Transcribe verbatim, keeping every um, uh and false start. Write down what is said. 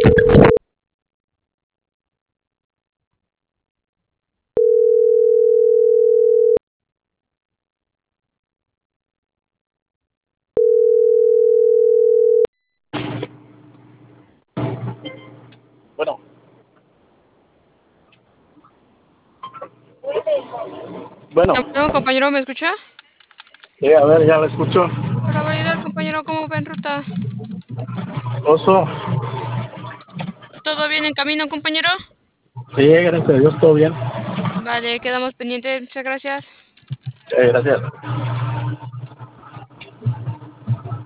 Bueno, bueno, No, compañero, ¿me escucha? sí, a ver, ya lo escucho. Para validar, compañero, ¿cómo va en ruta? Oso, ¿Todo bien en camino, compañero? sí, gracias a Dios, todo bien. Vale, quedamos pendientes, muchas gracias. Eh, gracias.